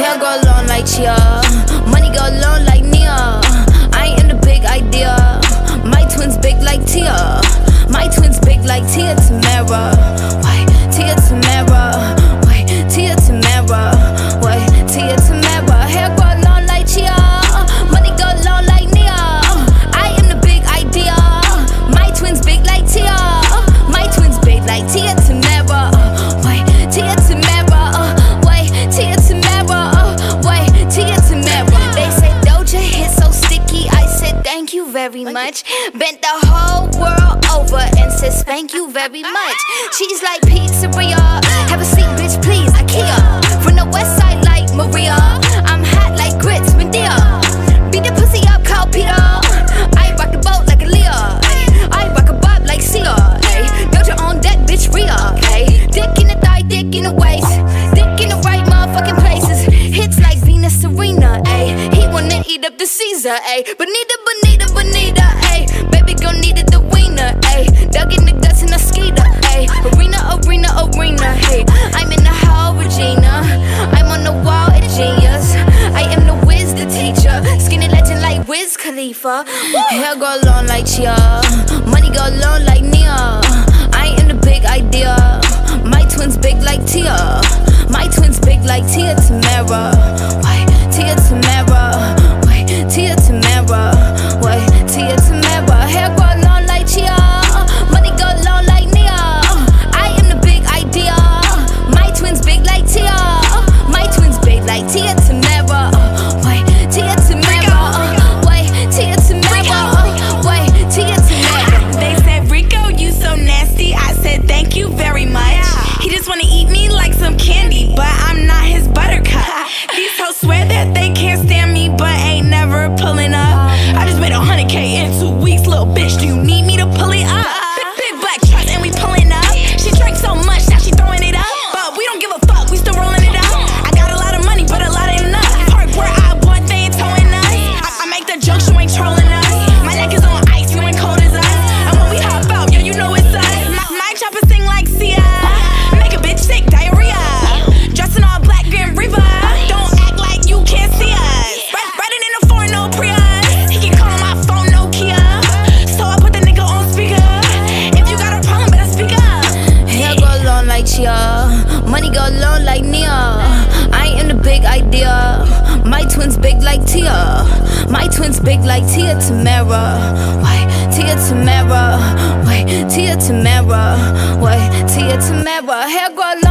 Hair go long like Chia, money go long like Nia. I am the big idea. My twins big like Tia. My twins big like Tia Tamara. Why Tia Tamara? Why Tia Tamara? Why Tia Tamara? Hair go long like Chia, money go long like Nia. I am the big idea. My twins big like Tia. My twins big like Tia Tamara. Why Tia Tamara? Why Tia Tamara? Why Tia Tamara? They said Doja hit so sticky. I said thank you very much. Bent the whole world over and says thank you very much. She's like pizzeria. Have a seat, bitch, please. IKEA. From the west side like Maria. I'm hot like grits, Medea. Beat the pussy up, Carl Peter. I rock the boat like a Leah. I rock a bob like Sia. Doja on deck, bitch, Rhea. Dick in the thigh, dick in the waist. Dick in the right motherfucking places. Hits like Venus Serena. He wanna eat up the Caesar. Bonita, bonita, bonita. Baby girl needed the wiener. Dug in the guts in a skeeter. Arena, arena, arena. I'm in the hall, Regina. I'm on the wall at Genius. I am the whiz, the teacher. Skinny legend like Wiz Khalifa. Hair go long like Chia, money go long like Nia. I am the big idea. My twins big like Tia. My twins big like Tia Tamara. Why Tia Tamara? Why Tia Tamara? Why Tia Tamara? Hair go long like Chia, money go long like Nia. I am the big idea. My twins big like Tia. My twins big like Tia Tamara. Why Tia Tamara? Why Tia Tamara? Why Tia Tamara? They said, Rico, you so nasty. I said, thank you very much. He just wanna eat me like some candy, but I'm not his buttercup. These hoes swear that they can't stand me, but ain't never pulling up. I just made 100K in 2 weeks, little bitch. Do you need me to pull it up? Big black truck and we pulling up. She drank so much, now she throwing it up. But we don't give a fuck, we still rolling it up. I got a lot of money, but a lot ain't enough. Park where I bought, they ain't towing us. I make the jokes, you ain't trolling us. My neck is on ice, you ain't cold as us. And when we hop out, yeah, you know it's us. My chopper sing like Sia. Make a bitch sick, diarrhea. Dressing all black, Grim Reaper. Don't act like you can't see us. Riding in a foreign, no Prius. He can call my phone, Nokia. So I put the nigga on speaker. If you got a problem, better speak up. Hair go long like Chia, money go long like Nia. I am the big idea. My twins big like Tia. My twins big like Tia Tamara. Why Tia Tamara? Why Tia Tamara? Why Tia Tamara? Hair go long